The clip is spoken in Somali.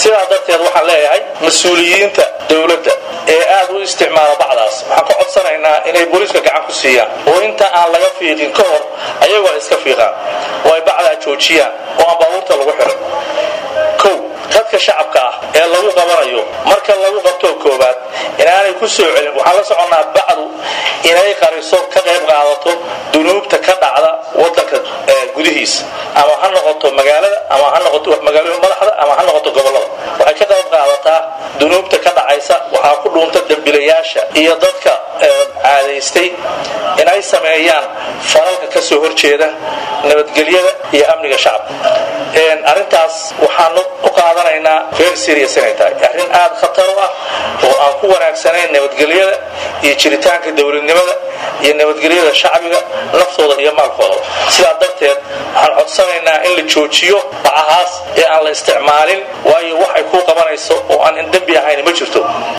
sidaa darteed waxaan leeyahay mas-uuliyiinta dowladda ee aad u isticmaala bacdaas waxaan ka codsanaynaa inay booliiska gacan ku siiyaan oo inta aan laga fiiqin ka hor ayagoo iska fiiqaan oo ay bacdaa joojiyaan oo aan baabuurta lagu xirin dadka shacabka ah ee lagu qabanayo marka lagu qabto koobaad inaanay ku soo celin waxaan la soconaa bacdu inay qariso ka qayb qaadato dunuubta ka dhacda wadanka gudihiisa ama ha noqoto magaalada ama ha noqoto magaalada madaxda ama ha noqoto gobolada waxay ka qayb qaadataa dunuubta ka dhacaysa waxaa ku dhuunta dambiilayaasha iyo dadka caadaystay inay sameeyaan falalka ka soo horjeeda nabadgelyada iyo amniga shacabka arintaas waxaan u qaadanaynaa very serious inay tahay arrin aad khatar u ah oo aan ku wanaagsanayn nabadgelyada iyo jiritaanka dowladnimada iyo nabadgelyada shacbiga naftooda iyo maalkooda sidaa darteed waxaan codsanaynaa in la joojiyo bacahaas ee aan la isticmaalin waayo waxay ku qabanayso oo aan dembi ahayn ma jirto